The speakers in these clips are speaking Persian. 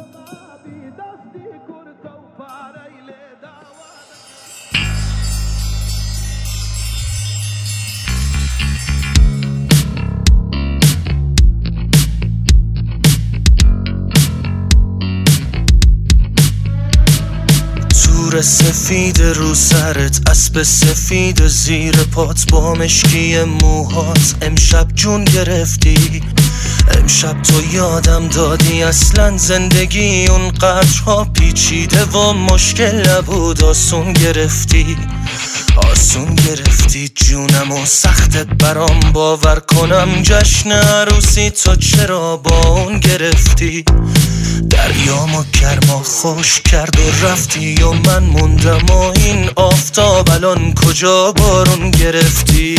تور سفید رو سرت، اسب سفید زیر پات، با مشکی موهات امشب جون گرفتی. امشب تو یادم دادی اصلا زندگی اونقدرها پیچیده و مشکل نبود. آسون گرفتی جونم و سختت برام باور کنم. جشن عروسی تو چرا با اون گرفتی؟ دریامو گرما خوش کرد و رفتی و من موندم و این آفتاب الان کجا بارون گرفتی؟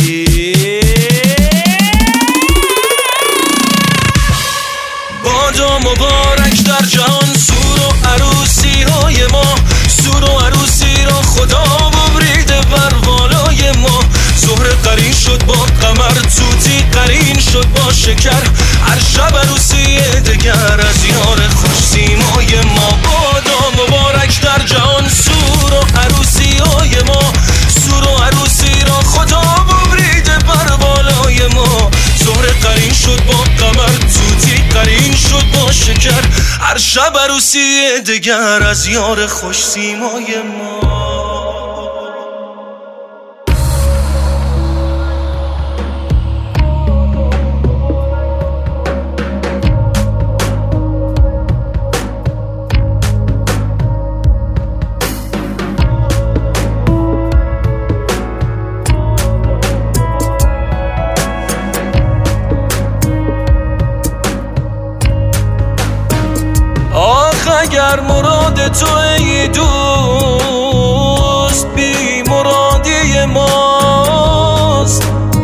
بادا مبارک در جهان سور و عروسی های ما، سور و عروسی را خدا ببریده بر بالای ما. زهره قرین شد با قمر، توتی قرین شد با شکر، هر شب عروسی دگر از یار خوش سیمای ما. بادا مبارک در جهان سور و عروسی های ما، سور و عروسی را خدا ببریده بر بالای ما. زهره قرین شد با قمر، توتی قرین شد با شکر، هر شب عروسی دگر از یار خوش سیمای ما. اگر مراد تو ای دوست بی مرادی ماست،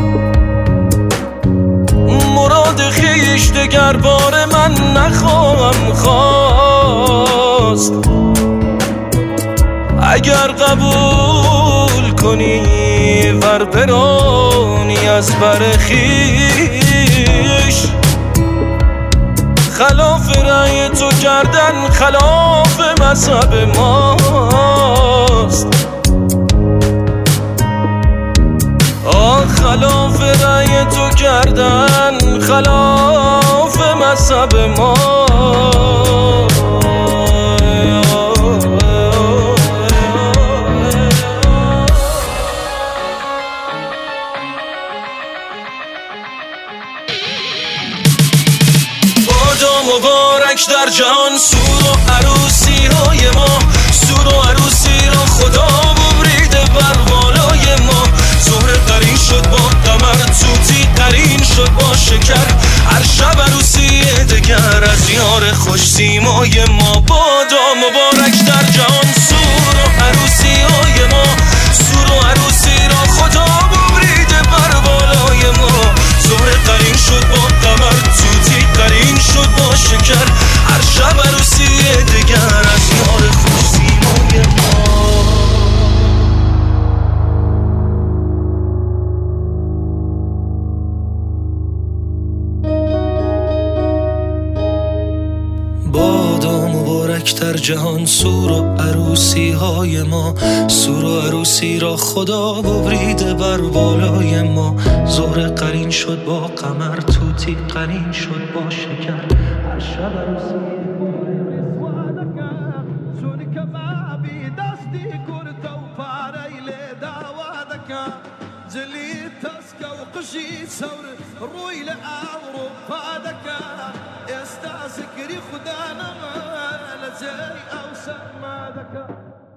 مراد خیش دگر بار من نخواهم خواست. اگر قبول کنی ور برانی از بر خیش، خلاف رأی تو کردن خلاف مذهب ماست. خلاف رأی تو کردن خلاف مذهب ماست. مبارک در جهان سور و عروسی های ما، سور و عروسی را خدا ببریده بر بالای ما. زهره قرین شد با قمر، توتی قرین شد با شکر، هر شب عروسی دگر از یار خوش سیمای ما. بادا مبارک در جهان سور و عروسی های ما، سور و عروسی را خدا ببریده بر بالای ما. زهره قرین شد با قمر، توتی قرین شد با شکر، هر شب عروسی دگر از یار خوش سیمای ما. بادا مبارک در جهان سور و عروسی های ما، سور و عروسی را خدا ببریده بر بالای ما. زهره قرین شد با قمر، توتی قرین شد با شکر، هر شب عروسی روي لأوروبا دكا استاذ كري خدانا ما لزي أو سما دكا.